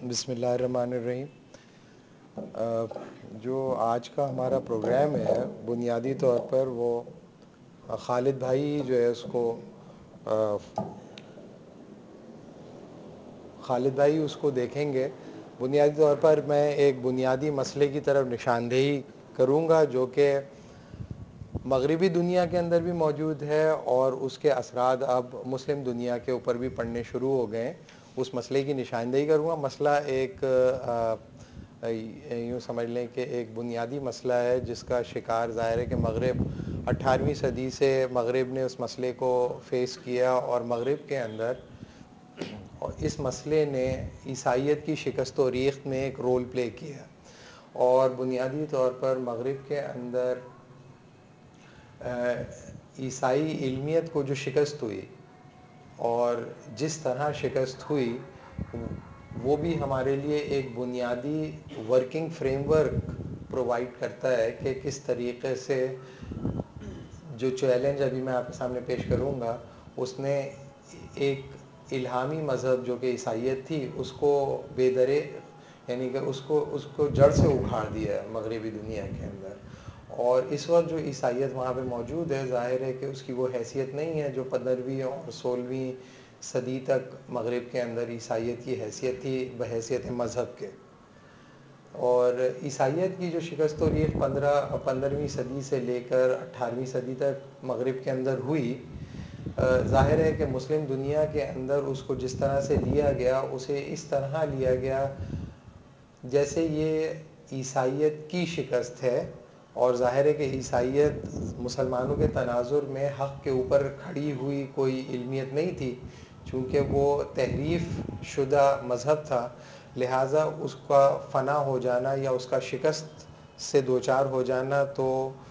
بسم اللہ الرحمن الرحیم۔ جو آج کا ہمارا پروگرام ہے بنیادی طور پر وہ خالد بھائی جو ہے اس کو خالد بھائی اس کو دیکھیں گے۔ بنیادی طور پر میں ایک بنیادی مسئلے کی طرف نشاندہی کروں گا جو کہ مغربی دنیا کے اندر بھی موجود ہے اور اس کے اثرات اب مسلم دنیا کے اوپر بھی پڑنے شروع ہو گئے ہیں۔ اس مسئلے کی نشاندہی کروں گا۔ مسئلہ ایک یوں سمجھ لیں کہ ایک بنیادی مسئلہ ہے جس کا شکار ظاہر ہے کہ مغرب 18ویں صدی سے مغرب نے اس مسئلے کو فیس کیا، اور مغرب کے اندر اس مسئلے نے عیسائیت کی شکست و ریخت میں ایک رول پلے کیا، اور بنیادی طور پر مغرب کے اندر عیسائی علمیت کو جو شکست ہوئی اور جس طرح شکست ہوئی وہ بھی ہمارے لیے ایک بنیادی ورکنگ فریم ورک پرووائڈ کرتا ہے کہ کس طریقے سے جو چیلنج ابھی میں آپ کے سامنے پیش کروں گا اس نے ایک الہامی مذہب جو کہ عیسائیت تھی اس کو بے درے، یعنی کہ اس کو جڑ سے اکھاڑ دیا ہے مغربی دنیا کے اندر۔ اور اس وقت جو عیسائیت وہاں پہ موجود ہے ظاہر ہے کہ اس کی وہ حیثیت نہیں ہے جو 15ویں اور 16ویں صدی تک مغرب کے اندر عیسائیت کی حیثیت تھی بحیثیت مذہب کے۔ اور عیسائیت کی جو شکست و ریخت 15ویں صدی سے لے کر 18ویں صدی تک مغرب کے اندر ہوئی، ظاہر ہے کہ مسلم دنیا کے اندر اس کو جس طرح سے لیا گیا اسے اس طرح لیا گیا جیسے یہ عیسائیت کی شکست ہے، اور ظاہر ہے کہ عیسائیت مسلمانوں کے تناظر میں حق کے اوپر کھڑی ہوئی کوئی علمیت نہیں تھی، چونکہ وہ تحریف شدہ مذہب تھا، لہٰذا اس کا فنا ہو جانا یا اس کا شکست سے دوچار ہو جانا تو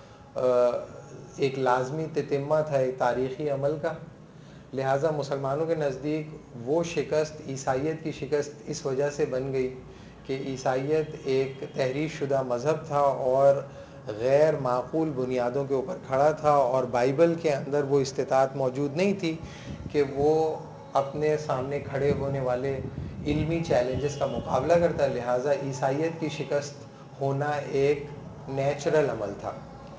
ایک لازمی تتمہ تھا ایک تاریخی عمل کا۔ لہٰذا مسلمانوں کے نزدیک وہ شکست عیسائیت کی شکست اس وجہ سے بن گئی کہ عیسائیت ایک تحریف شدہ مذہب تھا اور غیر معقول بنیادوں کے اوپر کھڑا تھا، اور بائبل کے اندر وہ استطاعت موجود نہیں تھی کہ وہ اپنے سامنے کھڑے ہونے والے علمی چیلنجز کا مقابلہ کرتا، لہٰذا عیسائیت کی شکست ہونا ایک نیچرل عمل تھا۔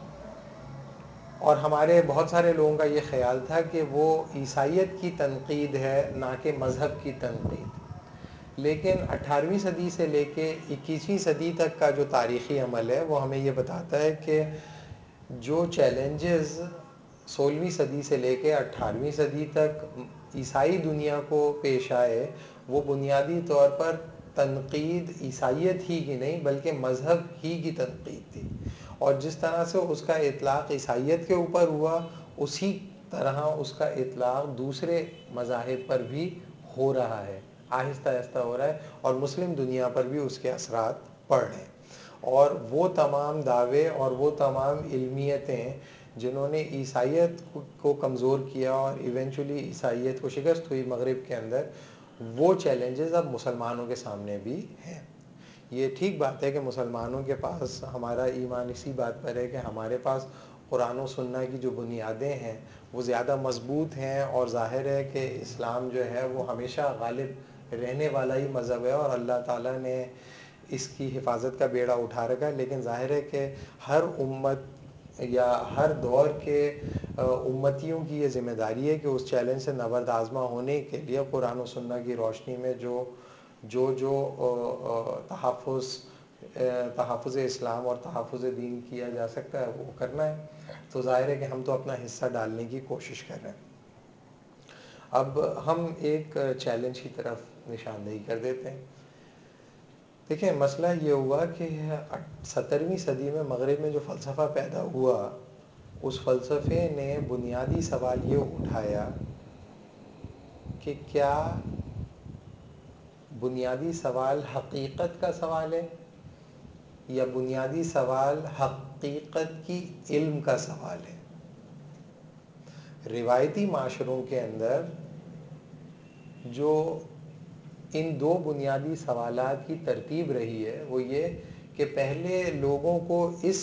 اور ہمارے بہت سارے لوگوں کا یہ خیال تھا کہ وہ عیسائیت کی تنقید ہے نہ کہ مذہب کی تنقید۔ لیکن 18ویں صدی سے لے کے 21ویں صدی تک کا جو تاریخی عمل ہے وہ ہمیں یہ بتاتا ہے کہ جو چیلنجز 16ویں صدی سے لے کے 18ویں صدی تک عیسائی دنیا کو پیش آئے وہ بنیادی طور پر تنقید عیسائیت ہی کی نہیں بلکہ مذہب ہی کی تنقید تھی، اور جس طرح سے اس کا اطلاق عیسائیت کے اوپر ہوا اسی طرح اس کا اطلاق دوسرے مذاہب پر بھی ہو رہا ہے، آہستہ آہستہ ہو رہا ہے، اور مسلم دنیا پر بھی اس کے اثرات پڑ رہے ہیں۔ اور وہ تمام دعوے اور وہ تمام علمیتیں جنہوں نے عیسائیت کو کمزور کیا اور ایونچولی عیسائیت کو شکست ہوئی مغرب کے اندر، وہ چیلنجز اب مسلمانوں کے سامنے بھی ہیں۔ یہ ٹھیک بات ہے کہ مسلمانوں کے پاس ہمارا ایمان اسی بات پر ہے کہ ہمارے پاس قرآن و سنہ کی جو بنیادیں ہیں وہ زیادہ مضبوط ہیں، اور ظاہر ہے کہ اسلام جو ہے وہ ہمیشہ غالب رہنے والا ہی مذہب ہے اور اللہ تعالیٰ نے اس کی حفاظت کا بیڑا اٹھا رکھا ہے۔ لیکن ظاہر ہے کہ ہر امت یا ہر دور کے امتیوں کی یہ ذمہ داری ہے کہ اس چیلنج سے نبرد آزما ہونے کے لیے قرآن و سنہ کی روشنی میں جو تحفظ اسلام اور تحفظ دین کیا جا سکتا ہے وہ کرنا ہے۔ تو ظاہر ہے کہ ہم تو اپنا حصہ ڈالنے کی کوشش کر رہے ہیں۔ اب ہم ایک چیلنج کی طرف نشاندہی کر دیتے ہیں۔ دیکھیں مسئلہ یہ ہوا کہ 17ویں صدی میں مغرب میں جو فلسفہ پیدا ہوا اس فلسفے نے بنیادی سوال یہ اٹھایا کہ کیا بنیادی سوال حقیقت کا سوال ہے یا بنیادی سوال حقیقت کی علم کا سوال ہے۔ روایتی معاشروں کے اندر جو ان دو بنیادی سوالات کی ترتیب رہی ہے وہ یہ کہ پہلے لوگوں کو اس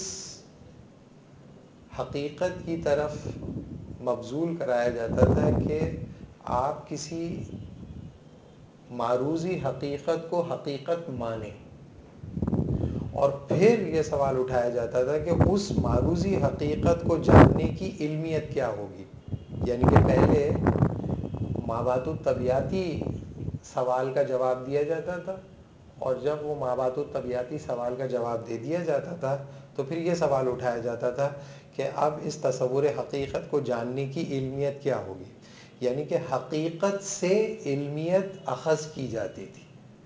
حقیقت کی طرف مبذول کرایا جاتا تھا کہ آپ کسی معروضی حقیقت کو حقیقت مانے، اور پھر یہ سوال اٹھایا جاتا تھا کہ اس معروضی حقیقت کو جاننے کی علمیت کیا ہوگی. یعنی کہ پہلے مابعث الطبیعاتی سوال کا جواب دیا جاتا تھا، اور جب وہ مابعث الطبیعاتی سوال کا جواب دے دیا جاتا تھا تو پھر یہ سوال اٹھایا جاتا تھا کہ اب اس تصور حقیقت کو جاننے کی علمیت کیا ہوگی. یعنی کہ حقیقت سے علمیت اخذ کی جاتی تھی،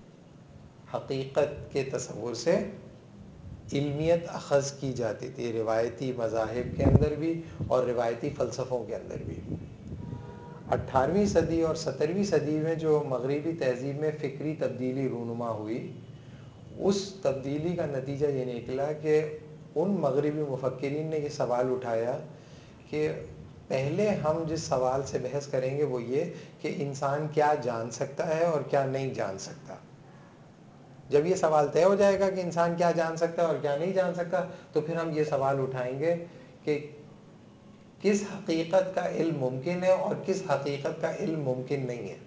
حقیقت کے تصور سے علمیت اخذ کی جاتی تھی، روایتی مذاہب کے اندر بھی اور روایتی فلسفوں کے اندر بھی. 18ویں صدی اور 17ویں صدی میں جو مغربی تہذیب میں فکری تبدیلی رونما ہوئی، اس تبدیلی کا نتیجہ یہ نکلا کہ ان مغربی مفکرین نے یہ سوال اٹھایا کہ پہلے ہم جس سوال سے بحث کریں گے وہ یہ کہ انسان کیا جان سکتا ہے اور کیا نہیں جان سکتا. جب یہ سوال طے ہو جائے گا کہ انسان کیا جان سکتا ہے اور کیا نہیں جان سکتا، تو پھر ہم یہ سوال اٹھائیں گے کہ کس حقیقت کا علم ممکن ہے اور کس حقیقت کا علم ممکن نہیں ہے.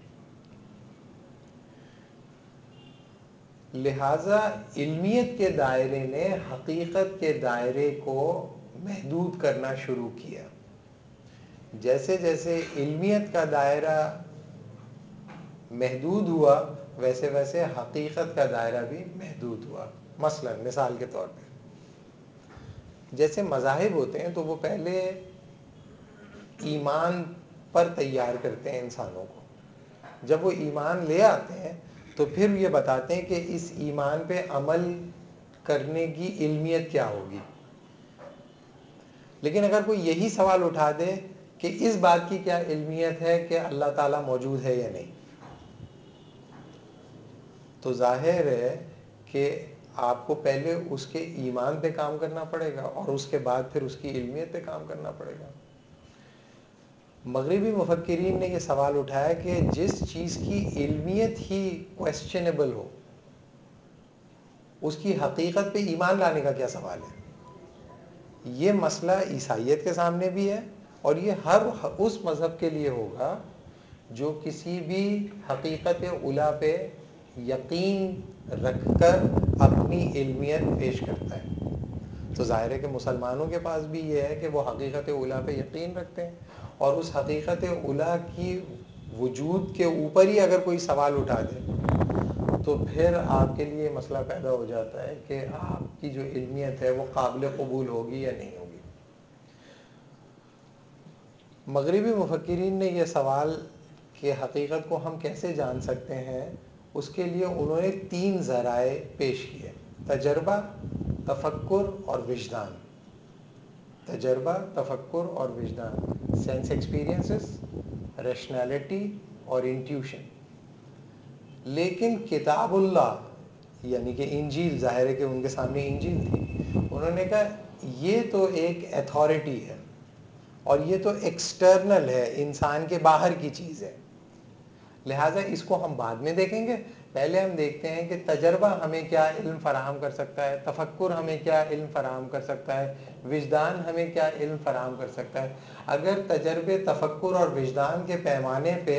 لہٰذا علمیت کے دائرے نے حقیقت کے دائرے کو محدود کرنا شروع کیا. جیسے جیسے علمیت کا دائرہ محدود ہوا، ویسے ویسے حقیقت کا دائرہ بھی محدود ہوا. مثلا مثال کے طور پہ جیسے مذاہب ہوتے ہیں تو وہ پہلے ایمان پر تیار کرتے ہیں انسانوں کو. جب وہ ایمان لے آتے ہیں تو پھر یہ بتاتے ہیں کہ اس ایمان پہ عمل کرنے کی علمیت کیا ہوگی. لیکن اگر کوئی یہی سوال اٹھا دے کہ اس بات کی کیا علمیت ہے کہ اللہ تعالیٰ موجود ہے یا نہیں، تو ظاہر ہے کہ آپ کو پہلے اس کے ایمان پہ کام کرنا پڑے گا اور اس کے بعد پھر اس کی علمیت پہ کام کرنا پڑے گا. مغربی مفکرین نے یہ سوال اٹھایا کہ جس چیز کی علمیت ہی کویسچنیبل ہو، اس کی حقیقت پہ ایمان لانے کا کیا سوال ہے. یہ مسئلہ عیسائیت کے سامنے بھی ہے، اور یہ ہر اس مذہب کے لیے ہوگا جو کسی بھی حقیقت اولیٰ پہ یقین رکھ کر اپنی علمیت پیش کرتا ہے. تو ظاہر ہے کہ مسلمانوں کے پاس بھی یہ ہے کہ وہ حقیقت اولیٰ پہ یقین رکھتے ہیں، اور اس حقیقت اولیٰ کی وجود کے اوپر ہی اگر کوئی سوال اٹھا دے تو پھر آپ کے لیے مسئلہ پیدا ہو جاتا ہے کہ آپ کی جو علمیت ہے وہ قابل قبول ہوگی یا نہیں ہوگی. مغربی مفکرین نے یہ سوال کہ حقیقت کو ہم کیسے جان سکتے ہیں، اس کے لیے انہوں نے 3 ذرائع پیش کیے: تجربہ، تفکر اور وجدان. تجربہ، تفکر اور وجدان، سینس ایکسپیرینسز، ریشنالٹی اور انٹیوشن. لیکن کتاب اللہ یعنی کہ انجیل، ظاہر ہے کہ ان کے سامنے انجیل تھی، انہوں نے کہا یہ تو ایک ایتھارٹی ہے اور یہ تو ایکسٹرنل ہے، انسان کے باہر کی چیز ہے، لہٰذا اس کو ہم بعد میں دیکھیں گے. پہلے ہم دیکھتے ہیں کہ تجربہ ہمیں کیا علم فراہم کر سکتا ہے، تفکر ہمیں کیا علم فراہم کر سکتا ہے، وجدان ہمیں کیا علم فراہم کر سکتا ہے. اگر تجربے، تفکر اور وجدان کے پیمانے پہ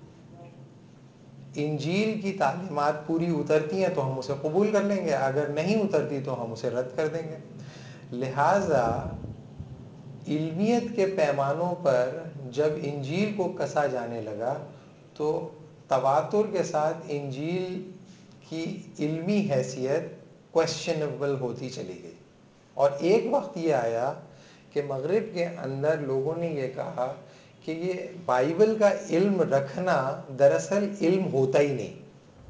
انجیل کی تعلیمات پوری اترتی ہیں تو ہم اسے قبول کر لیں گے، اگر نہیں اترتی تو ہم اسے رد کر دیں گے. لہٰذا علمیت کے پیمانوں پر جب انجیل کو کسا جانے لگا تو تواتر کے ساتھ انجیل کی علمی حیثیت کویسچنیبل ہوتی چلی گئی. اور ایک وقت یہ آیا کہ مغرب کے اندر لوگوں نے یہ کہا کہ یہ بائبل کا علم رکھنا دراصل علم ہوتا ہی نہیں.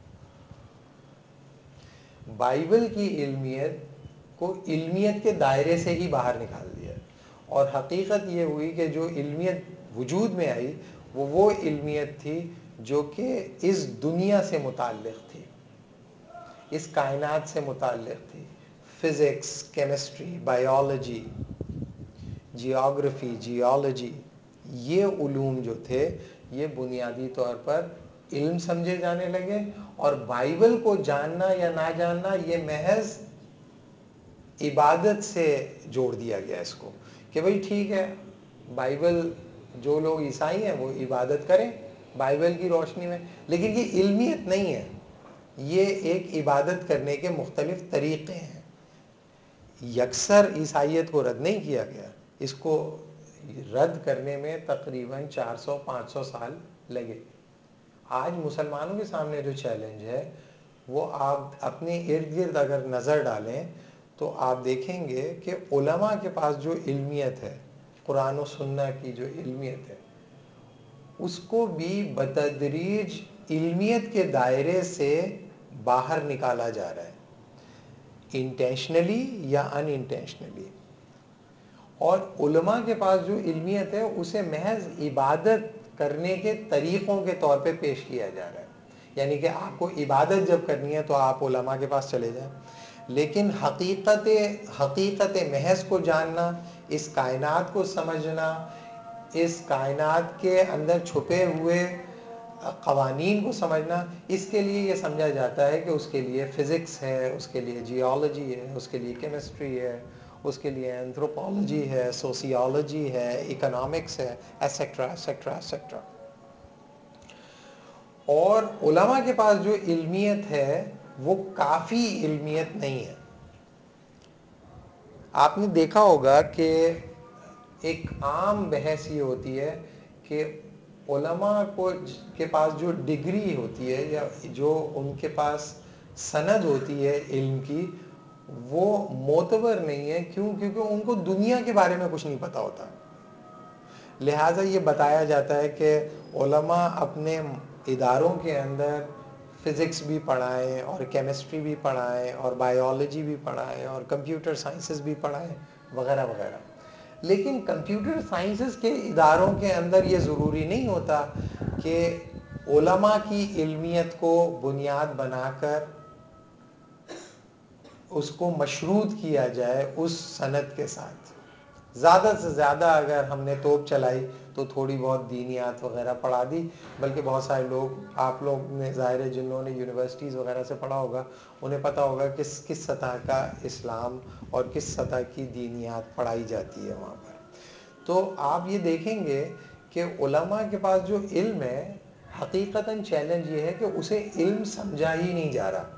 بائبل کی علمیت کو علمیت کے دائرے سے ہی باہر نکال دیا، اور حقیقت یہ ہوئی کہ جو علمیت وجود میں آئی وہ علمیت تھی جو کہ اس دنیا سے متعلق تھی، اس کائنات سے متعلق تھی. Physics, chemistry, biology, geography, geology, یہ علوم جو تھے یہ بنیادی طور پر علم سمجھے جانے لگے، اور بائبل کو جاننا یا نہ جاننا یہ محض عبادت سے جوڑ دیا گیا اس کو کہ بھئی ٹھیک ہے، بائبل جو لوگ عیسائی ہیں وہ عبادت کریں، بائبل کی روشنی میں. لیکن یہ علمیت نہیں ہے, یہ ایک عبادت کرنے کے مختلف طریقے ہیں. یکسر عیسائیت کو رد نہیں کیا گیا, اس کو رد کرنے میں تقریباً 400-500 سال لگے. آج مسلمانوں کے سامنے جو چیلنج ہے وہ آپ اپنے ارد گرد اگر نظر ڈالیں تو آپ دیکھیں گے کہ علماء کے پاس جو علمیت ہے, قرآن و سنت کی جو علمیت ہے, اس کو بھی بتدریج علمیت کے دائرے سے باہر نکالا جا رہا ہے, انٹینشنلی یا ان انٹینشنلی. اور علماء کے پاس جو علمیت ہے اسے محض عبادت کرنے کے طریقوں کے طور پہ پیش کیا جا رہا ہے. یعنی کہ آپ کو عبادت جب کرنی ہے تو آپ علماء کے پاس چلے جائیں, لیکن حقیقت محض کو جاننا, اس کائنات کو سمجھنا, اس کائنات کے اندر چھپے ہوئے قوانین کو سمجھنا, اس کے لیے یہ سمجھا جاتا ہے کہ اس کے لیے فزکس ہے, اس کے لیے جیولوجی ہے, اس کے لیے کیمسٹری ہے, اس کے لیے اینتھروپولوجی ہے, سوسیولوجی ہے, اکنامکس ہے, ایسیکٹرا ایسیکٹرا ایسیکٹرا. اور علماء کے پاس جو علمیت ہے وہ کافی علمیت نہیں ہے. آپ نے دیکھا ہوگا کہ ایک عام بحث یہ ہوتی ہے کہ علماء کے پاس جو ڈگری ہوتی ہے یا جو ان کے پاس سند ہوتی ہے علم کی, وہ معتبر نہیں ہے. کیوں؟ کیونکہ ان کو دنیا کے بارے میں کچھ نہیں پتا ہوتا. لہٰذا یہ بتایا جاتا ہے کہ علماء اپنے اداروں کے اندر فزکس بھی پڑھائیں اور کیمسٹری بھی پڑھائیں اور بائیولوجی بھی پڑھائیں اور کمپیوٹر سائنسز بھی پڑھائیں وغیرہ وغیرہ. لیکن کمپیوٹر سائنسز کے اداروں کے اندر یہ ضروری نہیں ہوتا کہ علماء کی علمیت کو بنیاد بنا کر اس کو مشروط کیا جائے اس سند کے ساتھ. زیادہ سے زیادہ اگر ہم نے توپ چلائی تو تھوڑی بہت دینیات وغیرہ پڑھا دی, بلکہ بہت سارے لوگ, آپ لوگ نے ظاہر ہے جنہوں نے یونیورسٹیز وغیرہ سے پڑھا ہوگا انہیں پتہ ہوگا کس سطح کا اسلام اور کس سطح کی دینیات پڑھائی جاتی ہے وہاں پر. تو آپ یہ دیکھیں گے کہ علماء کے پاس جو علم ہے, حقیقتاً چیلنج یہ ہے کہ اسے علم سمجھا ہی نہیں جا رہا,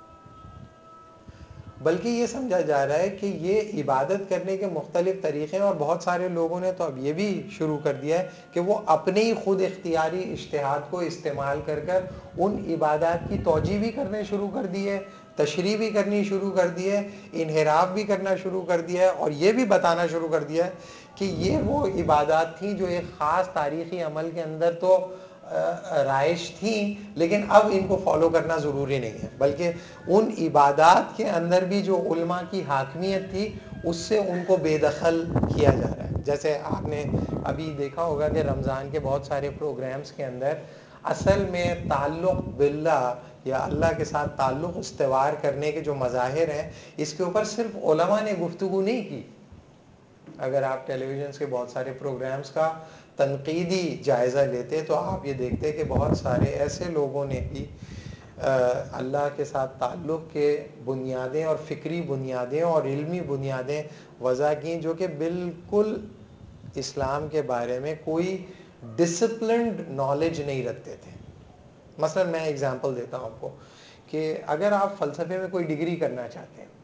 بلکہ یہ سمجھا جا رہا ہے کہ یہ عبادت کرنے کے مختلف طریقے ہیں. اور بہت سارے لوگوں نے تو اب یہ بھی شروع کر دیا ہے کہ وہ اپنے ہی خود اختیاری اجتہاد کو استعمال کر کر ان عبادات کی توجیہ بھی کرنے شروع کر دی ہے, تشریح بھی کرنی شروع کر دی ہے, انحراف بھی کرنا شروع کر دیا ہے, اور یہ بھی بتانا شروع کر دیا ہے کہ یہ وہ عبادات تھیں جو ایک خاص تاریخی عمل کے اندر تو رائج تھیں, لیکن اب ان کو فالو کرنا ضروری نہیں ہے, بلکہ ان عبادات کے اندر بھی جو علماء کی حاکمیت تھی اس سے ان کو بے دخل کیا جا رہا ہے. جیسے آپ نے ابھی دیکھا ہوگا کہ رمضان کے بہت سارے پروگرامز کے اندر اصل میں تعلق باللہ یا اللہ کے ساتھ تعلق استوار کرنے کے جو مظاہر ہیں, اس کے اوپر صرف علماء نے گفتگو نہیں کی. اگر آپ ٹیلی ویژنس کے بہت سارے پروگرامز کا تنقیدی جائزہ لیتے تو آپ یہ دیکھتے کہ بہت سارے ایسے لوگوں نے بھی اللہ کے ساتھ تعلق کے بنیادیں اور فکری بنیادیں اور علمی بنیادیں وضع کیں جو کہ بالکل اسلام کے بارے میں کوئی ڈسپلنڈ نالج نہیں رکھتے تھے. مثلا میں ایگزامپل دیتا ہوں آپ کو کہ اگر آپ فلسفے میں کوئی ڈگری کرنا چاہتے ہیں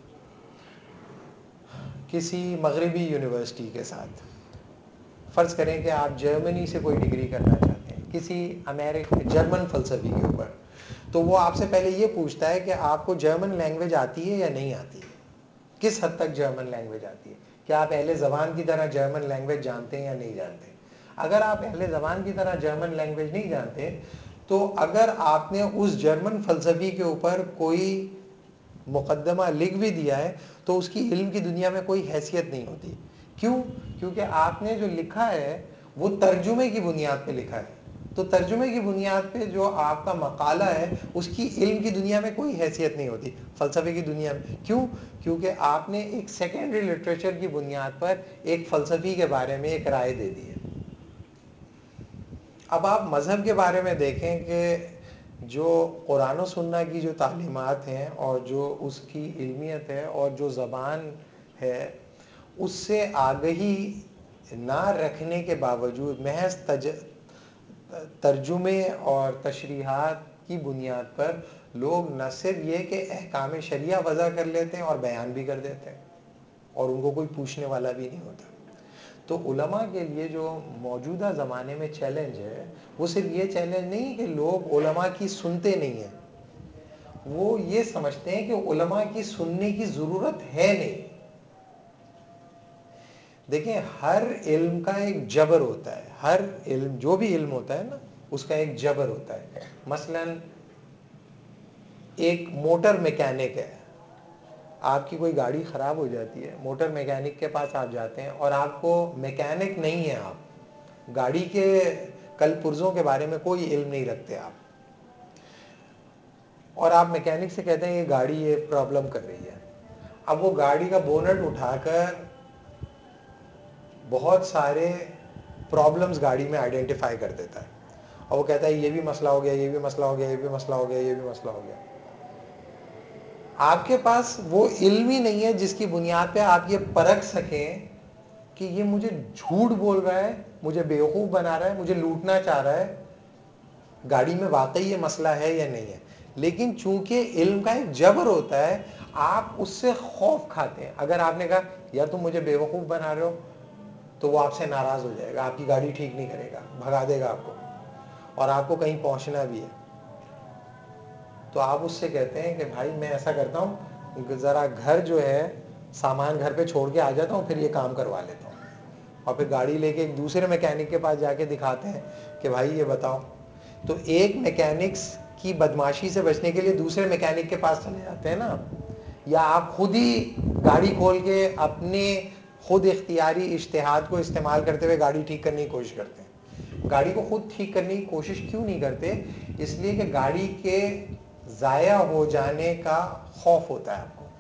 کسی مغربی یونیورسٹی کے ساتھ, فرض کریں کہ آپ جرمنی سے کوئی ڈگری کرنا چاہتے ہیں کسی جرمن فلسفی کے اوپر, تو وہ آپ سے پہلے یہ پوچھتا ہے کہ آپ کو جرمن لینگویج آتی ہے یا نہیں آتی ہے, کس حد تک جرمن لینگویج آتی ہے, کیا آپ اہل زبان کی طرح جرمن لینگویج جانتے ہیں یا نہیں جانتے. اگر آپ اہل زبان کی طرح جرمن لینگویج نہیں جانتے تو اگر آپ نے اس جرمن فلسفی کے اوپر کوئی مقدمہ لکھ بھی دیا ہے تو اس کی علم کی دنیا میں کوئی حیثیت نہیں ہوتی. کیوں؟ کیونکہ آپ نے جو لکھا ہے وہ ترجمے کی بنیاد پہ لکھا ہے, تو ترجمے کی بنیاد پہ جو آپ کا مقالہ ہے اس کی علم کی دنیا میں کوئی حیثیت نہیں ہوتی, فلسفے کی دنیا میں. کیوں؟ کیونکہ آپ نے ایک سیکنڈری لٹریچر کی بنیاد پر ایک فلسفی کے بارے میں ایک رائے دے دی ہے. اب آپ مذہب کے بارے میں دیکھیں کہ جو قرآن و سنت کی جو تعلیمات ہیں اور جو اس کی علمیت ہے اور جو زبان ہے اس سے آگہی نہ رکھنے کے باوجود محض ترجمے اور تشریحات کی بنیاد پر لوگ نہ صرف یہ کہ احکام شریعہ وضع کر لیتے ہیں اور بیان بھی کر دیتے ہیں اور ان کو کوئی پوچھنے والا بھی نہیں ہوتا. تو علماء کے لیے جو موجودہ زمانے میں چیلنج ہے وہ صرف یہ چیلنج نہیں کہ لوگ علماء کی سنتے نہیں ہیں, وہ یہ سمجھتے ہیں کہ علماء کی سننے کی ضرورت ہے نہیں. دیکھیں, ہر علم کا ایک جبر ہوتا ہے, ہر علم جو بھی علم ہوتا ہے نا اس کا ایک جبر ہوتا ہے. مثلا ایک موٹر میکینک ہے, آپ کی کوئی گاڑی خراب ہو جاتی ہے, موٹر میکینک کے پاس آپ جاتے ہیں اور آپ کو میکینک نہیں ہے, آپ گاڑی کے کل پرزوں کے بارے میں کوئی علم نہیں رکھتے آپ, اور آپ میکینک سے کہتے ہیں یہ گاڑی یہ پرابلم کر رہی ہے. اب وہ گاڑی کا بونٹ اٹھا کر بہت سارے پرابلمز گاڑی میں آئیڈینٹیفائی کر دیتا ہے اور وہ کہتا ہے یہ بھی مسئلہ ہو گیا, یہ بھی مسئلہ ہو گیا, یہ بھی مسئلہ ہو گیا, یہ بھی مسئلہ ہو گیا. آپ کے پاس وہ علم ہی نہیں ہے جس کی بنیاد پہ آپ یہ پرکھ سکیں کہ یہ مجھے جھوٹ بول رہا ہے, مجھے بیوقوف بنا رہا ہے, مجھے لوٹنا چاہ رہا ہے, گاڑی میں واقعی یہ مسئلہ ہے یا نہیں ہے. لیکن چونکہ علم کا ایک جبر ہوتا ہے آپ اس سے خوف کھاتے ہیں. اگر آپ نے کہا یار تم مجھے بیوقوف بنا رہے ہو تو وہ آپ سے ناراض ہو جائے گا, آپ کی گاڑی ٹھیک نہیں کرے گا, بھگا دے گا آپ کو, اور آپ کو کہیں پہنچنا بھی ہے. تو آپ اس سے کہتے ہیں کہ بھائی میں ایسا کرتا ہوں ذرا گھر جو ہے سامان گھر پہ چھوڑ کے آ جاتا ہوں, پھر یہ کام کروا لیتا ہوں. اور پھر گاڑی لے کے ایک دوسرے میکینک کے پاس جا کے دکھاتے ہیں کہ بھائی یہ بتاؤ. تو ایک میکینکس کی بدماشی سے بچنے کے لیے دوسرے میکینک کے پاس چلے جاتے ہیں نا, یا آپ خود ہی گاڑی کھول کے اپنے خود اختیاری اجتہاد کو استعمال کرتے ہوئے گاڑی ٹھیک کرنے کی کوشش کرتے ہیں. گاڑی کو خود ٹھیک کرنے کی کوشش کیوں نہیں کرتے؟ اس لیے کہ گاڑی کے ضائع ہو جانے کا خوف ہوتا ہے آپ کو.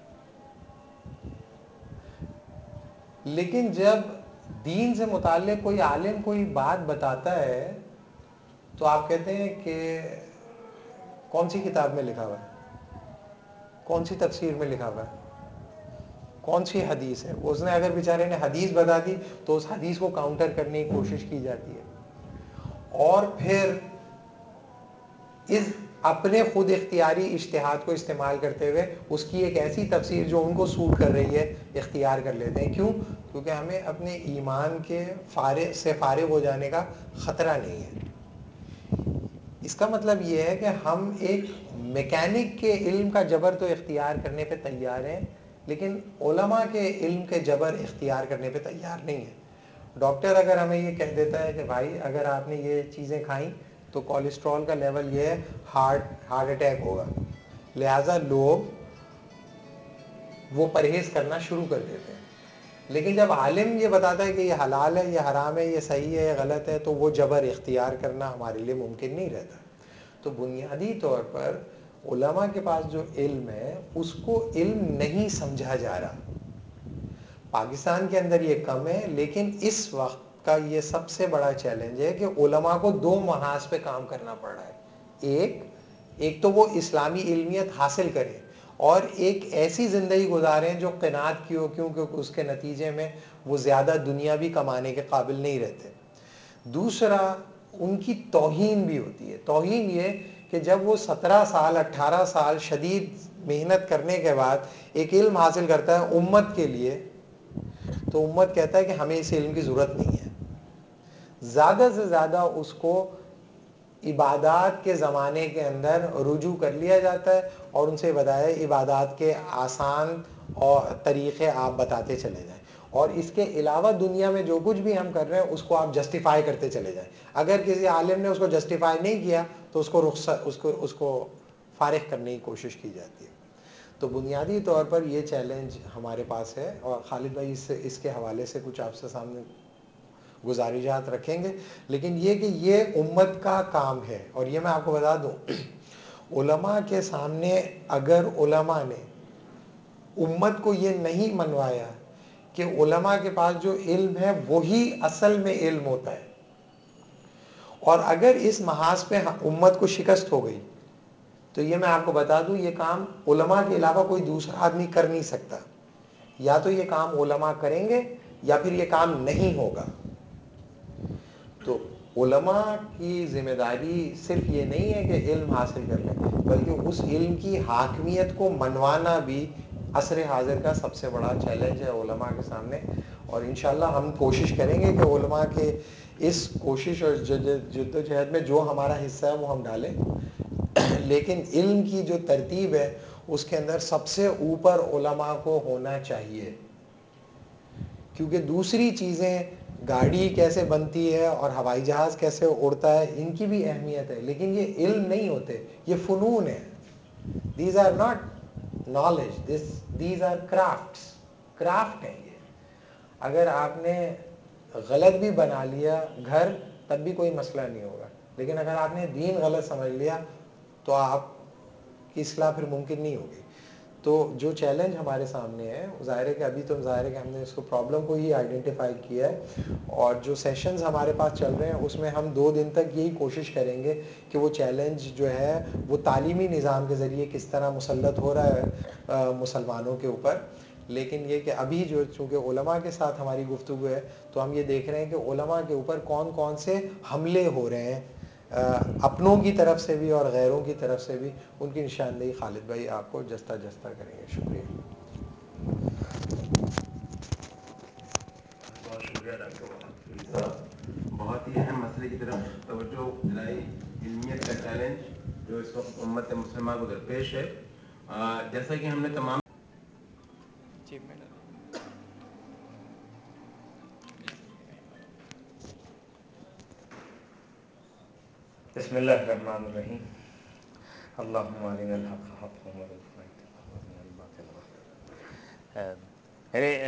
لیکن جب دین سے متعلق کوئی عالم کوئی بات بتاتا ہے تو آپ کہتے ہیں کہ کون سی کتاب میں لکھا ہوا ہے, کون سی تفسیر میں لکھا ہوا ہے, کون سی حدیث ہے. اس نے اگر بیچارے نے حدیث بتا دی تو اس حدیث کو کاؤنٹر کرنے کی کوشش کی جاتی ہے, اور پھر اس اپنے خود اختیاری اجتہاد کو استعمال کرتے ہوئے اس کی ایک ایسی تفسیر جو ان کو سوٹ کر رہی ہے اختیار کر لیتے ہیں. کیوں؟ کیونکہ ہمیں اپنے ایمان کے فارغ ہو جانے کا خطرہ نہیں ہے. اس کا مطلب یہ ہے کہ ہم ایک میکینک کے علم کا جبر تو اختیار کرنے پہ تیار ہیں, لیکن علماء کے علم کے جبر اختیار کرنے پہ تیار نہیں ہیں. ڈاکٹر اگر ہمیں یہ کہہ دیتا ہے کہ بھائی اگر آپ نے یہ چیزیں کھائیں تو کولیسٹرول کا لیول یہ ہے, ہارٹ اٹیک ہوگا, لہٰذا لوگ وہ پرہیز کرنا شروع کر دیتے ہیں. لیکن جب عالم یہ بتاتا ہے کہ یہ حلال ہے, یہ حرام ہے, یہ صحیح ہے, یہ غلط ہے, تو وہ جبر اختیار کرنا ہمارے لیے ممکن نہیں رہتا. تو بنیادی طور پر علماء کے پاس جو علم ہے اس کو علم نہیں سمجھا جا رہا. پاکستان کے اندر یہ کم ہے, لیکن اس وقت کا یہ سب سے بڑا چیلنج ہے کہ علماء کو دو محاذ پہ کام کرنا پڑ رہا ہے. ایک تو وہ اسلامی علمیت حاصل کریں اور ایک ایسی زندگی گزاریں جو قناعت کی ہو, کیونکہ اس کے نتیجے میں وہ زیادہ دنیا بھی کمانے کے قابل نہیں رہتے. دوسرا, ان کی توہین بھی ہوتی ہے. توہین یہ کہ جب وہ 17 سال 18 سال شدید محنت کرنے کے بعد ایک علم حاصل کرتا ہے امت کے لیے, تو امت کہتا ہے کہ ہمیں اس علم کی ضرورت نہیں ہے. زیادہ سے زیادہ اس کو عبادات کے زمانے کے اندر رجوع کر لیا جاتا ہے اور ان سے بتایا عبادات کے آسان اور طریقے آپ بتاتے چلے جائیں, اور اس کے علاوہ دنیا میں جو کچھ بھی ہم کر رہے ہیں اس کو آپ جسٹیفائی کرتے چلے جائیں. اگر کسی عالم نے اس کو جسٹیفائی نہیں کیا تو اس کو فارغ کرنے کی کوشش کی جاتی ہے. تو بنیادی طور پر یہ چیلنج ہمارے پاس ہے, اور خالد بھائی اس کے حوالے سے کچھ آپ سے سامنے گزارشات رکھیں گے. لیکن یہ کہ یہ امت کا کام ہے, اور یہ میں آپ کو بتا دوں علماء کے سامنے اگر علماء نے امت کو یہ نہیں منوایا کہ علماء کے پاس جو علم ہے وہی اصل میں علم ہوتا ہے, اور اگر اس محاذ پہ امت کو شکست ہو گئی تو یہ میں آپ کو بتا دوں یہ کام علماء کے علاوہ کوئی دوسرا آدمی کر نہیں سکتا. یا تو یہ کام علماء کریں گے یا پھر یہ کام نہیں ہوگا. تو علماء کی ذمہ داری صرف یہ نہیں ہے کہ علم حاصل کر لیں، بلکہ اس علم کی حاکمیت کو منوانا بھی عصر حاضر کا سب سے بڑا چیلنج ہے علماء کے سامنے. اور انشاءاللہ ہم کوشش کریں گے کہ علماء کے اس کوشش اور جد و جہد میں جو ہمارا حصہ ہے وہ ہم ڈالیں. لیکن علم کی جو ترتیب ہے اس کے اندر سب سے اوپر علماء کو ہونا چاہیے، کیونکہ دوسری چیزیں گاڑی کیسے بنتی ہے اور ہوائی جہاز کیسے اڑتا ہے ان کی بھی اہمیت ہے، لیکن یہ علم نہیں ہوتے، یہ فنون ہے. These are not knowledge, these are crafts. Craft ہیں یہ. اگر آپ نے غلط بھی بنا لیا گھر تب بھی کوئی مسئلہ نہیں ہوگا، لیکن اگر آپ نے دین غلط سمجھ لیا تو آپ کی اصلاح پھر ممکن نہیں ہوگی. تو جو چیلنج ہمارے سامنے ہے ظاہر ہے کہ ابھی تو ظاہر ہے کہ ہم نے اس کو پرابلم کو ہی آئیڈینٹیفائی کیا ہے، اور جو سیشنز ہمارے پاس چل رہے ہیں اس میں ہم 2 دن تک یہی کوشش کریں گے کہ وہ چیلنج جو ہے وہ تعلیمی نظام کے ذریعے کس طرح مسلط ہو رہا ہے مسلمانوں کے اوپر. لیکن یہ کہ ابھی جو چونکہ علماء کے ساتھ ہماری گفتگو ہے تو ہم یہ دیکھ رہے ہیں کہ علماء کے اوپر کون کون سے حملے ہو رہے ہیں اپنوں کی طرف سے بھی اور غیروں کی طرف سے بھی. ان کی نشاندہی خالد بھائی آپ کو جستہ جستہ کریں گے. شکریہ. بہت شکریہ ڈاکٹر صاحب، بہت ہی اہم مسئلے کی طرف توجہ دلائی، علمیت کا چیلنج جو اس وقت امت مسلمہ کو درپیش ہے. جیسا کہ ہم نے تمام بسم اللہ الرحمن الرحیم. اللہم ارنا الحق حقا وارزقنا اتباعہ وارنا الباطل باطلا. میرے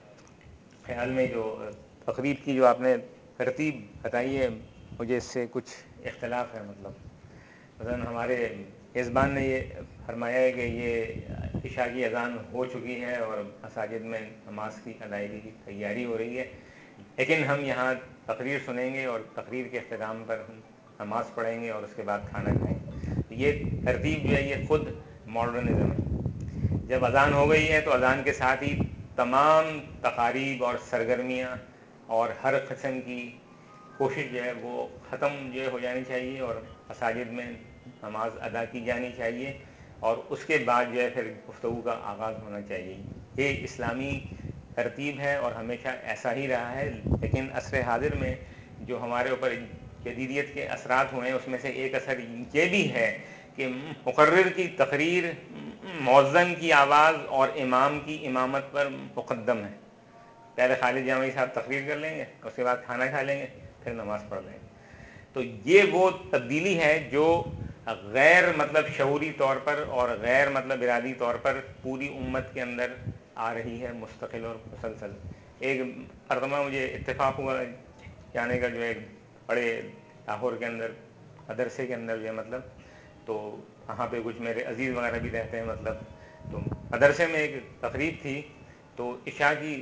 خیال میں جو تقریب کی جو آپ نے ترتیب بتائی ہے مجھے اس سے کچھ اختلاف ہے. مثلا ہمارے میزبان نے یہ فرمایا ہے کہ یہ عشاء کی اذان ہو چکی ہے اور مساجد میں نماز کی ادائیگی کی تیاری ہو رہی ہے، لیکن ہم یہاں تقریر سنیں گے اور تقریر کے اختتام پر ہم نماز پڑھیں گے اور اس کے بعد کھانا کھائیں گے. یہ ترتیب جو ہے یہ خود ماڈرنزم ہے. جب اذان ہو گئی ہے تو اذان کے ساتھ ہی تمام تقاریب اور سرگرمیاں اور ہر قسم کی کوشش جو ہے وہ ختم جو ہو جانی چاہیے اور مساجد میں نماز ادا کی جانی چاہیے، اور اس کے بعد جو ہے پھر گفتگو کا آغاز ہونا چاہیے. یہ اسلامی ترتیب ہے اور ہمیشہ ایسا ہی رہا ہے. لیکن عصر حاضر میں جو ہمارے اوپر جدیدیت کے اثرات ہوئے ہیں اس میں سے ایک اثر یہ بھی ہے کہ مقرر کی تقریر مؤذن کی آواز اور امام کی امامت پر مقدم ہے. پہلے خالد جامعی صاحب تقریر کر لیں گے، اس کے بعد کھانا کھا لیں گے، پھر نماز پڑھ لیں گے. تو یہ وہ تبدیلی ہے جو غیر شعوری طور پر اور غیر ارادی طور پر پوری امت کے اندر آ رہی ہے مستقل اور مسلسل. ایک مرتبہ مجھے اتفاق ہوا جانے کا، جو ایک بڑے لاہور کے اندر مدرسے کے اندر جو ہے تو وہاں پہ کچھ میرے عزیز وغیرہ بھی رہتے ہیں. تو مدرسے میں ایک تقریب تھی تو عشاء کی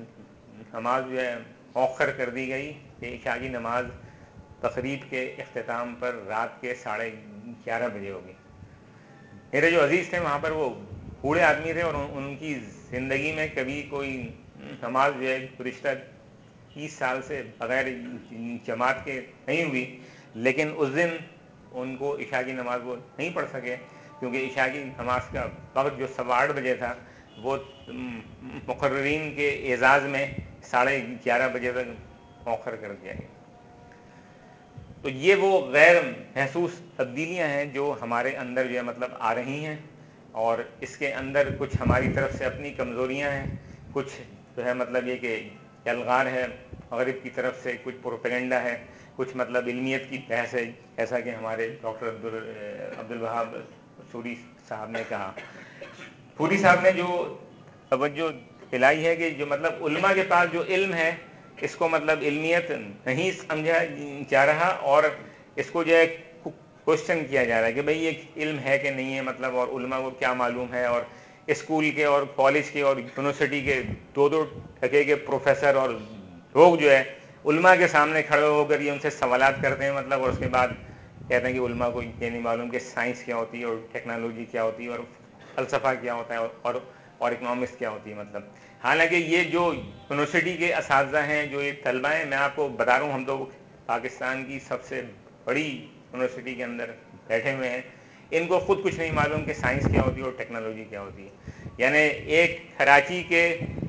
نماز جو ہے مؤخر کر دی گئی کہ عشاء کی نماز تقریب کے اختتام پر رات کے 11:30 بجے ہوگی. میرے جو عزیز تھے وہاں پر وہ بوڑھے آدمی تھے اور ان کی زندگی میں کبھی کوئی نماز جو ہے گزشتہ 30 سال سے بغیر جماعت کے نہیں ہوئی، لیکن اس دن ان کو عشاء کی نماز وہ نہیں پڑھ سکے کیونکہ عشاء کی نماز کا وقت جو 8:15 بجے تھا وہ مقررین کے اعزاز میں 11:30 بجے تک مؤخر کر دیا گیا. تو یہ وہ غیر محسوس تبدیلیاں ہیں جو ہمارے اندر جو ہے آ رہی ہیں، اور اس کے اندر کچھ ہماری طرف سے اپنی کمزوریاں ہیں، کچھ جو ہے یہ کہ الغار ہے مغرب کی طرف سے، کچھ پروپیگنڈا ہے، کچھ علمیت کی بحث ہے، ایسا کہ ہمارے ڈاکٹر عبدالوہاب سوری صاحب نے کہا. پوری صاحب نے جو توجہ دلائی ہے کہ جو علماء کے پاس جو علم ہے اس کو علمیت نہیں سمجھا جا رہا، اور اس کو جو ہے کوشچن کیا جا رہا ہے کہ بھئی یہ علم ہے کہ نہیں ہے، اور علماء کو کیا معلوم ہے. اور اسکول کے اور کالج کے اور یونیورسٹی کے 2 ٹکے کے پروفیسر اور لوگ جو ہے علماء کے سامنے کھڑے ہو کر یہ ان سے سوالات کرتے ہیں اور اس کے بعد کہتے ہیں کہ علماء کو یہ نہیں معلوم کہ سائنس کیا ہوتی ہے اور ٹیکنالوجی کیا ہوتی ہے اور فلسفہ کیا ہوتا ہے اور اکنامکس کیا ہوتی ہے. حالانکہ یہ جو یونیورسٹی کے اساتذہ ہیں، جو یہ طلبہ ہیں، میں آپ کو بتا رہا ہوں، ہم تو پاکستان کی سب سے بڑی یونیورسٹی کے اندر بیٹھے ہوئے ہیں، ان کو خود کچھ نہیں معلوم کہ سائنس کیا ہوتی ہے اور ٹیکنالوجی کیا ہوتی ہے. یعنی ایک کراچی کے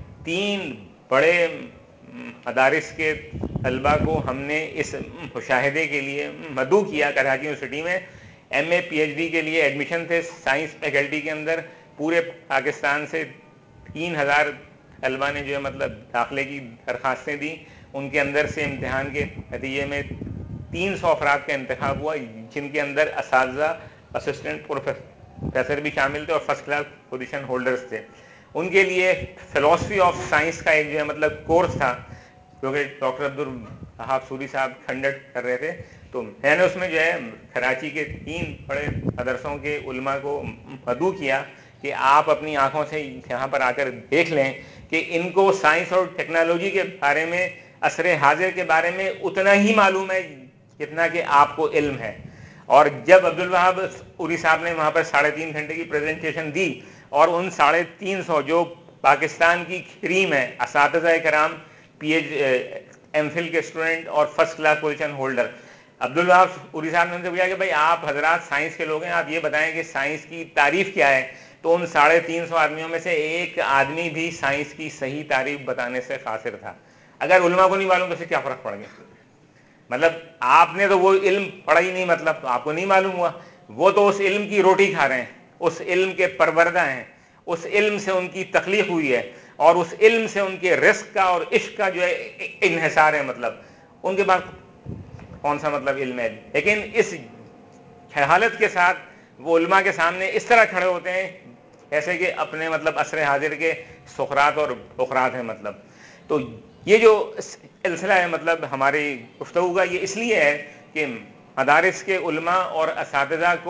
3 بڑے مدارس کے طلباء کو ہم نے اس مشاہدے کے لیے مدعو کیا کراچی یونیورسٹی میں. M A P H D کے لیے ایڈمیشن تھے سائنس فیکلٹی کے اندر. پورے پاکستان سے 3000 طلباء نے جو ہے مطلب داخلے کی درخواستیں دیں. ان کے اندر سے امتحان کے نتیجے میں 300 افراد کا انتخاب ہوا، جن کے اندر اساتذہ، اسسٹنٹ پروفیسر بھی شامل تھے اور فرسٹ کلاس پوزیشن ہولڈرز تھے. ان کے لیے فلاسفی آف سائنس کا ایک جو ہے مطلب کورس تھا جو کہ ڈاکٹر عبدالوہاب سوری صاحب کنڈکٹ کر رہے تھے. تو میں نے اس میں جو ہے کراچی کے 3 بڑے مدرسوں کے علماء کو مدعو کیا کہ آپ اپنی آنکھوں سے یہاں پر آ کر دیکھ لیں کہ ان کو سائنس اور ٹیکنالوجی کے بارے میں، عصر حاضر کے بارے میں اتنا ہی معلوم ہے جتنا کہ آپ کو علم ہے. اور جب عبدالوہاب سوری صاحب نے وہاں پر 3.5 گھنٹے کی پریزنٹیشن دی اور ان 350 جو پاکستان کی کریم ہے، اساتذہ کرام، پی ایچ ایم فل کے اسٹوڈنٹ اور first class position holder, Abdulwahab Suri صاحب نے ان سے پوچھا کہ بھائی آپ حضرات سائنس کے لوگ ہیں، آپ یہ بتائیں کہ سائنس کی تعریف کیا ہے. تو ان 350 آدمیوں میں سے ایک آدمی بھی سائنس کی صحیح تعریف بتانے سے قاصر تھا. اگر علماء کو نہیں معلوم تو اسے کیا فرق پڑ گیا؟ مطلب آپ نے تو وہ علم پڑھا ہی نہیں، مطلب آپ کو نہیں معلوم ہوا. وہ تو اس علم کی روٹی کھا رہے ہیں، اس علم کے پروردہ ہیں، اس علم سے ان کی تخلیق ہوئی ہے اور اس علم سے ان کے رزق کا اور عشق کا جو ہے انحصار ہے. مطلب ان کے پاس کون سا مطلب علم ہے؟ لیکن اس حالت کے ساتھ وہ علماء کے سامنے اس طرح کھڑے ہوتے ہیں جیسے کہ اپنے مطلب عصر حاضر کے سقراط اور بقراط ہیں. مطلب تو یہ جو سلسلہ ہے مطلب ہماری گفتگو کا، یہ اس لیے ہے کہ مدارس کے علماء اور اساتذہ کو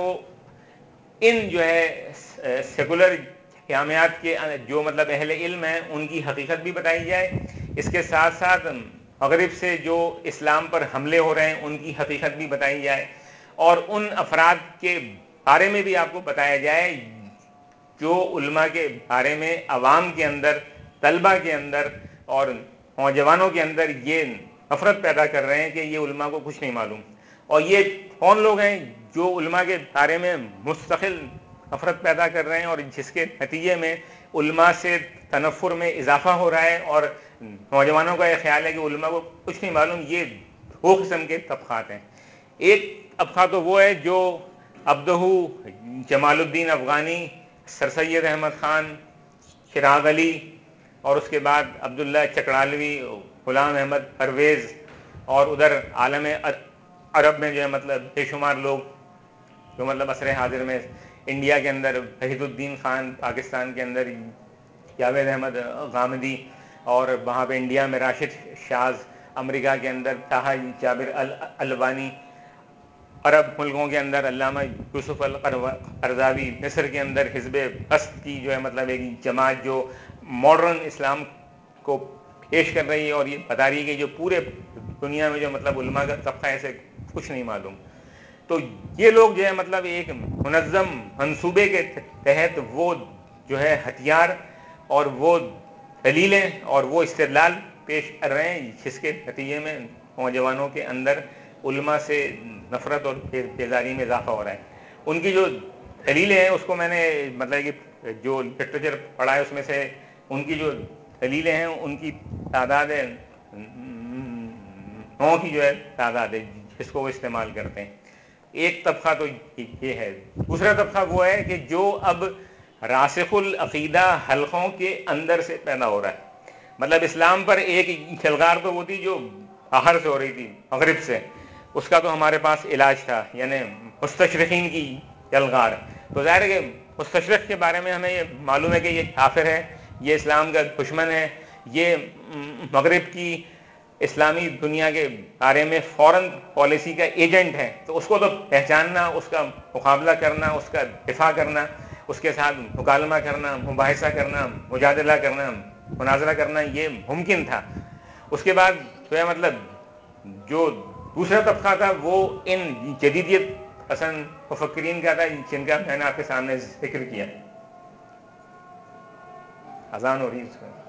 ان جو ہے سیکولر جامعات کے جو مطلب اہل علم ہیں ان کی حقیقت بھی بتائی جائے. اس کے ساتھ ساتھ مغرب سے جو اسلام پر حملے ہو رہے ہیں ان کی حقیقت بھی بتائی جائے اور ان افراد کے بارے میں بھی آپ کو بتایا جائے جو علماء کے بارے میں عوام کے اندر، طلباء کے اندر اور نوجوانوں کے اندر یہ نفرت پیدا کر رہے ہیں کہ یہ علماء کو کچھ نہیں معلوم. اور یہ کون لوگ ہیں جو علماء کے بارے میں مستقل نفرت پیدا کر رہے ہیں اور جس کے نتیجے میں علماء سے تنفر میں اضافہ ہو رہا ہے اور نوجوانوں کا یہ خیال ہے کہ علماء کو کچھ نہیں معلوم. یہ 2 قسم کے طبقات ہیں. ایک طبقہ تو وہ ہے جو عبدہ، جمال الدین افغانی، سر سید احمد خان، چراغ علی اور اس کے بعد عبداللہ چکڑالوی، غلام احمد پرویز اور ادھر عالم عرب میں جو ہے مطلب بے شمار لوگ جو مطلب عصر حاضر میں انڈیا کے اندر وحید الدین خان، پاکستان کے اندر جاوید احمد غامدی اور وہاں پہ انڈیا میں راشد شاز، امریکہ کے اندر طاہا جابر البانی، عرب ملکوں کے اندر علامہ یوسف القرضاوی، مصر کے اندر حزب اسد کی جو ہے مطلب ایک جماعت جو ماڈرن اسلام کو پیش کر رہی ہے اور یہ بتا رہی ہے کہ جو پورے دنیا میں جو مطلب علماء کا طبقہ ایسے کچھ نہیں معلوم. تو یہ لوگ جو ہے مطلب ایک منظم منصوبے کے تحت وہ جو ہے ہتھیار اور وہ دلیلیں اور وہ استدلال پیش کر رہے ہیں جس کے نتیجے میں نوجوانوں کے اندر علماء سے نفرت اور بیزاری میں اضافہ ہو رہا ہے. ان کی جو دلیلیں ہیں اس کو میں نے مطلب کہ جو لٹریچر پڑھا ہے اس میں سے ان کی جو دلیلیں ہیں ان کی تعداد ہے 9 کی جو ہے تعداد ہے جس کو وہ استعمال کرتے ہیں. ایک طبقہ تو یہ ہے. دوسرا طبقہ وہ ہے کہ جو اب راسخ العقیدہ حلقوں کے اندر سے پیدا ہو رہا ہے. مطلب اسلام پر ایک شلغار تو وہ تھی جو باہر سے ہو رہی تھی مغرب سے، اس کا تو ہمارے پاس علاج تھا، یعنی مستشرقین کی یلغار. تو ظاہر ہے کہ مستشرق کے بارے میں ہمیں یہ معلوم ہے کہ یہ کافر ہے، یہ اسلام کا دشمن ہے، یہ مغرب کی اسلامی دنیا کے بارے میں فورن پالیسی کا ایجنٹ ہے. تو اس کو تو پہچاننا، اس کا مقابلہ کرنا، اس کا دفاع کرنا، اس کے ساتھ مکالمہ کرنا، مباحثہ کرنا، مجادلہ کرنا، مناظرہ کرنا یہ ممکن تھا. اس کے بعد جو ہے مطلب جو دوسرا طبقہ تھا وہ ان جدیدیت پسند مفکرین کا تھا جن کا میں نے آپ کے سامنے ذکر کیا. اذان ہو رہی ہے اس کا.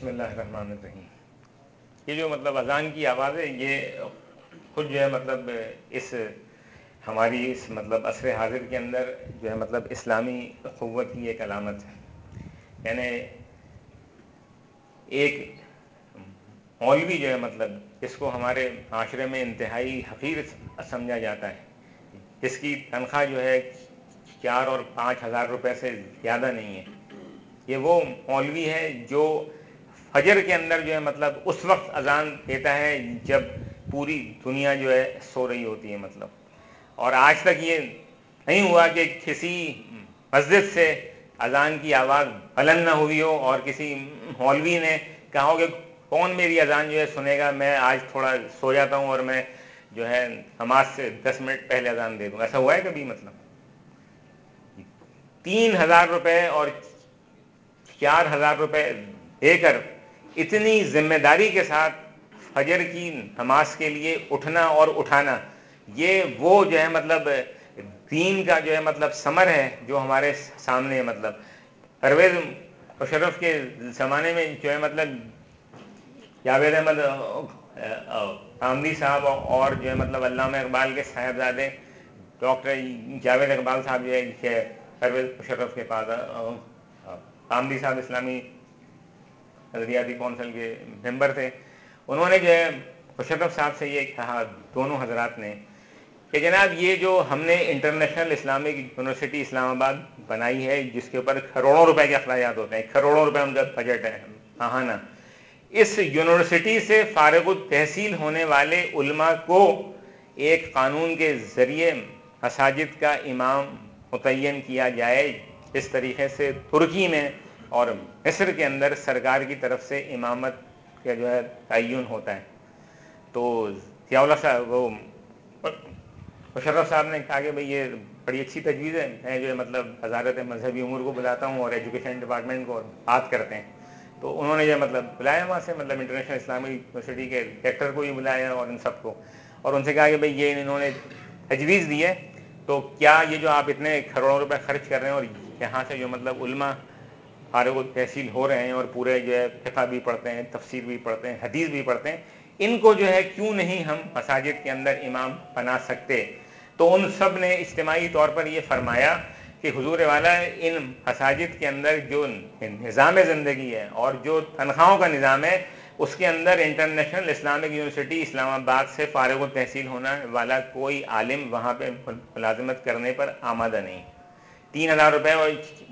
بسم اللہ الرحمن الرحیم. یہ جو مطلب اذان کی آواز ہے یہ خود جو ہے مطلب اس ہماری اس مطلب عصر حاضر کے اندر جو ہے مطلب اسلامی قوت کی ایک علامت ہے. یعنی ایک مولوی جو ہے مطلب جس کو ہمارے معاشرے میں انتہائی حقیر سمجھا جاتا ہے, جس کی تنخواہ جو ہے 4 اور 5 ہزار روپے سے زیادہ نہیں ہے, یہ وہ مولوی ہے جو فجر کے اندر جو ہے مطلب اس وقت اذان دیتا ہے جب پوری دنیا جو ہے سو رہی ہوتی ہے مطلب. اور آج تک یہ نہیں ہوا کہ کسی مسجد سے اذان کی آواز بلند نہ ہوئی ہو اور کسی مولوی نے کہا ہو کہ کون میری اذان جو ہے سنے گا, میں آج تھوڑا سو جاتا ہوں اور میں جو ہے نماز سے 10 منٹ پہلے اذان دے دوں. ایسا ہوا ہے کبھی؟ مطلب 3,000 روپے اور 4,000 روپے دے کر اتنی ذمہ داری کے ساتھ فجر کی نماز کے لیے اٹھنا اور اٹھانا, یہ وہ جو ہے مطلب دین کا جو ہے مطلب ثمر ہے جو ہمارے سامنے ہے. مطلب پرویز مشرف کے زمانے میں جو ہے مطلب جاوید احمد آمدی صاحب اور جو ہے مطلب علامہ اقبال کے صاحبزادے ڈاکٹر جاوید اقبال صاحب جو ہے کہ پرویز مشرف کے پاس آمدی صاحب اسلامی نظریاتی کونسل کے ممبر تھے. انہوں نے جو ہے مشرف صاحب سے یہ کہا, دونوں حضرات نے, کہ جناب یہ جو ہم نے انٹرنیشنل اسلامک یونیورسٹی اسلام آباد بنائی ہے جس کے اوپر کروڑوں روپے کے اخراجات ہوتے ہیں, کروڑوں روپے ان کا بجٹ ہے ماہانہ, اس یونیورسٹی سے فارغ التحصیل ہونے والے علماء کو ایک قانون کے ذریعے مساجد کا امام متعین کیا جائے اس طریقے سے ترکی میں اور مصر کے اندر سرکار کی طرف سے امامت کا جو ہے تعین ہوتا ہے. تو ضیاء اللہ صاحب وہ مشرف صاحب نے کہا کہ بھئی یہ بڑی اچھی تجویز ہے, میں جو ہے مطلب وزارت مذہبی امور کو بلاتا ہوں اور ایجوکیشن ڈپارٹمنٹ کو بات کرتے ہیں. تو انہوں نے جو مطلب بلایا وہاں سے مطلب انٹرنیشنل اسلامی یونیورسٹی کے ڈائریکٹر کو ہی بلایا اور ان سب کو, اور ان سے کہا کہ بھئی یہ انہوں نے تجویز دی ہے, تو کیا یہ جو آپ اتنے کروڑوں روپے خرچ کر رہے ہیں اور یہاں سے جو مطلب علماء فارغ التحصیل ہو رہے ہیں اور پورے جو ہے فقہ بھی پڑھتے ہیں, تفسیر بھی پڑھتے ہیں, حدیث بھی پڑھتے ہیں, ان کو جو ہے کیوں نہیں ہم مساجد کے اندر امام بنا سکتے؟ تو ان سب نے اجتماعی طور پر یہ فرمایا کہ حضور والا ان مساجد کے اندر جو نظام زندگی ہے اور جو تنخواہوں کا نظام ہے اس کے اندر international Islamic university Islamabad سے فارغ التحصیل ہونے والا کوئی عالم وہاں پہ ملازمت کرنے پر آمادہ نہیں. 3,000 روپے اور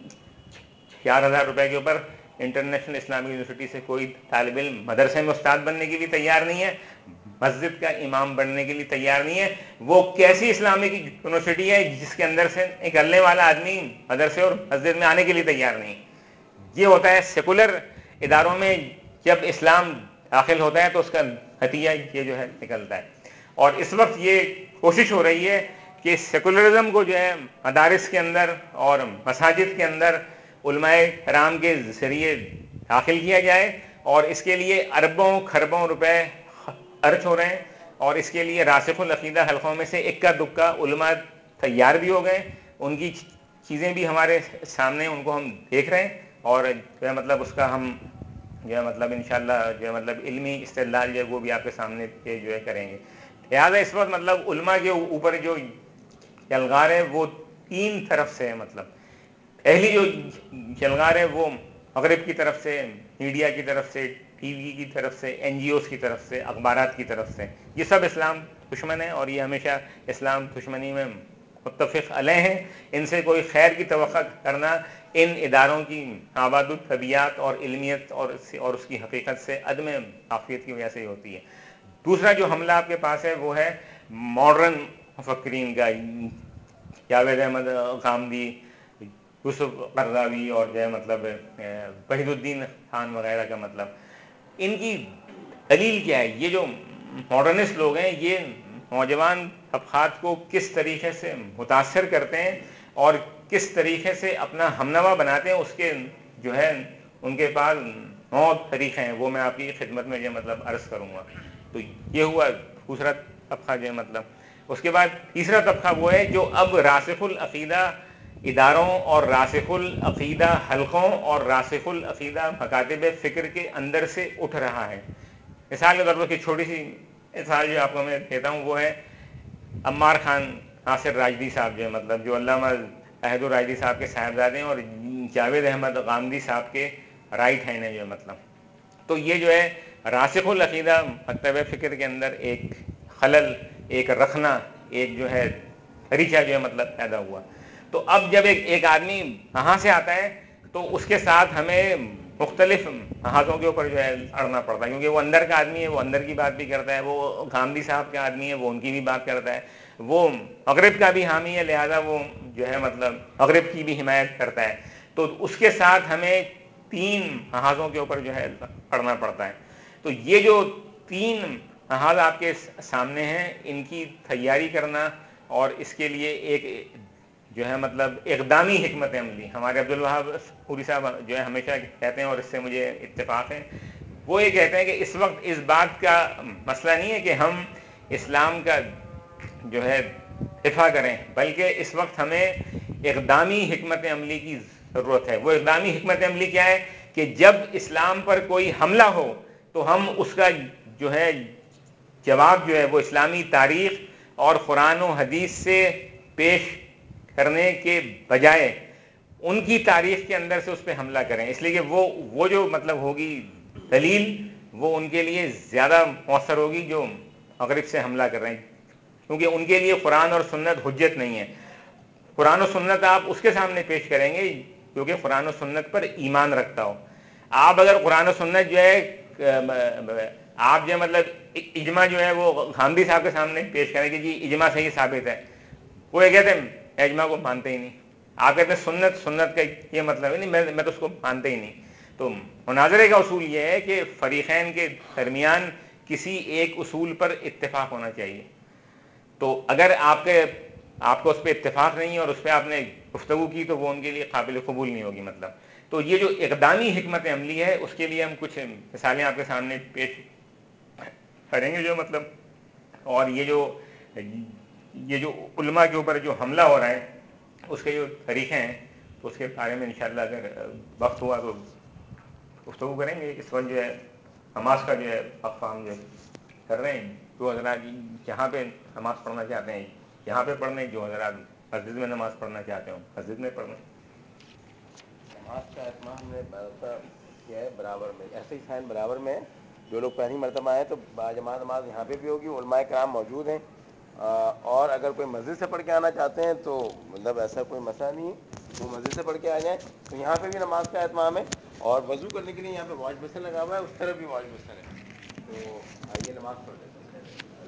4,000 روپے کے اوپر انٹرنیشنل اسلامک یونیورسٹی سے کوئی طالب علم مدرسے میں استاد بننے کے لیے تیار نہیں ہے, مسجد کا امام بننے کے لیے تیار نہیں ہے. وہ کیسی اسلامک یونیورسٹی ہے جس کے اندر سے نکلنے والا آدمی مدرسے اور مسجد میں آنے کے لیے تیار نہیں. یہ ہوتا ہے سیکولر اداروں میں جب اسلام داخل ہوتا ہے تو اس کا نتیجہ یہ جو ہے نکلتا ہے. اور اس وقت یہ کوشش ہو رہی ہے کہ سیکولرزم کو جو ہے مدارس کے اندر اور مساجد کے اندر علماء کرام کے ذریعے داخل کیا جائے, اور اس کے لیے اربوں خربوں روپے خرچ ہو رہے ہیں, اور اس کے لیے راسخ العقیدہ حلقوں میں سے اکا دکا علماء تیار بھی ہو گئے, ان کی چیزیں بھی ہمارے سامنے ان کو ہم دیکھ رہے ہیں, اور جو ہے مطلب اس کا ہم جو ہے مطلب انشاءاللہ جو ہے مطلب علمی استدلال جو ہے وہ بھی آپ کے سامنے جو ہے کریں گے. لہٰذا اس وقت مطلب علماء کے اوپر جو یلغار ہے وہ 3 طرف سے ہے. مطلب پہلی جو یلغار ہے وہ مغرب کی طرف سے, میڈیا کی طرف سے, ٹی وی کی طرف سے, این جی اوز کی طرف سے, اخبارات کی طرف سے. یہ سب اسلام دشمن ہیں اور یہ ہمیشہ اسلام دشمنی میں متفق علیہ ہیں. ان سے کوئی خیر کی توقع کرنا ان اداروں کی آباد الطبیعت اور علمیت اور اس کی حقیقت سے عدم عافیت کی وجہ سے ہی ہوتی ہے. دوسرا جو حملہ آپ کے پاس ہے وہ ہے ماڈرن مفکرین کا, جاوید احمد غامدی, یوسف قرضاوی اور جو ہے مطلب وحید الدین خان وغیرہ کا. مطلب ان کی دلیل کیا ہے؟ یہ جو ماڈرنسٹ لوگ ہیں یہ نوجوان طبقات کو کس طریقے سے متاثر کرتے ہیں اور کس طریقے سے اپنا ہمنوا بناتے ہیں, اس کے جو ہے ان کے پاس 9 طریقے ہیں, وہ میں آپ کی خدمت میں جو مطلب عرض کروں گا. تو یہ ہوا دوسرا طبقہ جو ہے مطلب. اس کے بعد تیسرا طبقہ وہ ہے جو اب راسخ العقیدہ اداروں اور راسخ العقیدہ حلقوں اور راسخ العقیدہ مکاتب فکر کے اندر سے اٹھ رہا ہے. مثال کے طور پر کہ چھوٹی سی مثال جو آپ کو میں دیتا ہوں وہ ہے عمار خان ناصر راشدی صاحب جو ہے مطلب جو علامہ احد الراشدی صاحب کے صاحبزادے ہیں اور جاوید احمد غامدی صاحب کے رائٹ ہینڈ ہیں جو ہے مطلب. تو یہ جو ہے راسخ العقیدہ مکتب فکر کے اندر ایک خلل، ایک رخنا، ایک جو ہے ریچہ جو ہے مطلب پیدا ہوا. تو اب جب ایک آدمی وہاں سے آتا ہے تو اس کے ساتھ ہمیں مختلف محاذوں کے اوپر جو ہے اڑنا پڑتا ہے، کیونکہ وہ اندر کا آدمی ہے، وہ اندر کی بات بھی کرتا ہے، وہ غامدی صاحب کا آدمی ہے، وہ ان کی بھی بات کرتا ہے، وہ مغرب کا بھی حامی ہے، لہذا وہ جو ہے مطلب مغرب کی بھی حمایت کرتا ہے. تو اس کے ساتھ ہمیں 3 محاذوں کے اوپر جو ہے پڑھنا پڑتا ہے. تو یہ جو 3 محاذ آپ کے سامنے ہیں ان کی تیاری کرنا اور اس کے لیے ایک جو ہے مطلب اقدامی حکمت عملی، ہمارے عبدالوہاب پوری صاحب جو ہے ہمیشہ کہتے ہیں اور اس سے مجھے اتفاق ہے، وہ یہ کہتے ہیں کہ اس وقت اس بات کا مسئلہ نہیں ہے کہ ہم اسلام کا جو ہے دفاع کریں، بلکہ اس وقت ہمیں اقدامی حکمت عملی کی ضرورت ہے. وہ اقدامی حکمت عملی کیا ہے کہ جب اسلام پر کوئی حملہ ہو تو ہم اس کا جو ہے جواب جو ہے وہ اسلامی تاریخ اور قرآن و حدیث سے پیش کرنے کے بجائے ان کی تاریخ کے اندر سے اس پہ حملہ کریں، اس لیے کہ وہ جو مطلب ہوگی دلیل وہ ان کے لیے زیادہ مؤثر ہوگی جو مغرب سے حملہ کر رہے ہیں، کیونکہ ان کے لیے قرآن اور سنت حجت نہیں ہے. قرآن و سنت آپ اس کے سامنے پیش کریں گے جو کہ قرآن و سنت پر ایمان رکھتا ہو. آپ اگر قرآن و سنت جو ہے آپ جو مطلب اجماع جو ہے وہ غامدی صاحب کے سامنے پیش کریں کہ جی اجماع صحیح ثابت ہے، وہ یہ کہتے ہیں اجماع کو مانتے ہی نہیں. آپ کہتے ہیں سنت کا یہ مطلب ہے نہیں، میں تو اس کو مانتے ہی نہیں. تو مناظرے کا اصول یہ ہے کہ فریقین کے درمیان کسی ایک اصول پر اتفاق ہونا چاہیے. تو اگر آپ کو اس پہ اتفاق نہیں ہے اور اس پہ آپ نے گفتگو کی تو وہ ان کے لیے قابل قبول نہیں ہوگی مطلب. تو یہ جو اقدامی حکمت عملی ہے اس کے لیے ہم کچھ مثالیں آپ کے سامنے پیش کریں گے جو مطلب، اور یہ جو علماء کے اوپر جو حملہ ہو رہا ہے اس کے جو طریقے ہیں تو اس کے بارے میں انشاءاللہ اگر وقت ہوا تو گفتگو کریں گے. اس وقت جو ہے نماز کا جو ہے وقفہ ہم جو کر رہے ہیں، جو حضرات جہاں پہ نماز پڑھنا چاہتے ہیں یہاں پہ پڑھنے، جو حضرات مسجد میں نماز پڑھنا چاہتے ہوں مسجد میں پڑھنے. نماز کا اہتمام ہم نے کیا ہے برابر میں، ایسے ہی سائن برابر میں ہے. جو لوگ پہلی مرتبہ آئے تو باجماعت نماز یہاں پہ بھی ہوگی، علماء کرام موجود ہیں. اور اگر کوئی مسجد سے پڑھ کے آنا چاہتے ہیں تو مطلب ایسا کوئی مسئلہ نہیں ہے، وہ مسجد سے پڑھ کے آ جائیں. تو یہاں پہ بھی نماز کا اہتمام ہے، اور وضو کرنے کے لیے یہاں پہ واش بیسن لگا ہوا ہے، اس طرف بھی واش بیسن ہے. تو آئیے نماز پڑھ لیتے ہیں.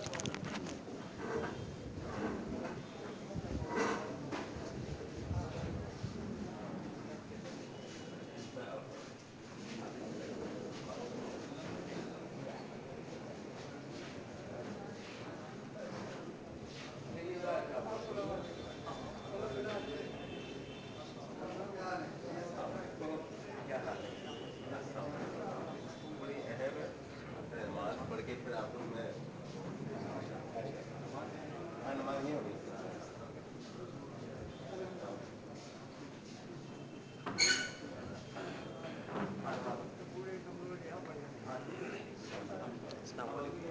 نماز پڑھ کے پھر آپ لوگ میں نماز نہیں ہوگی. السلام علیکم.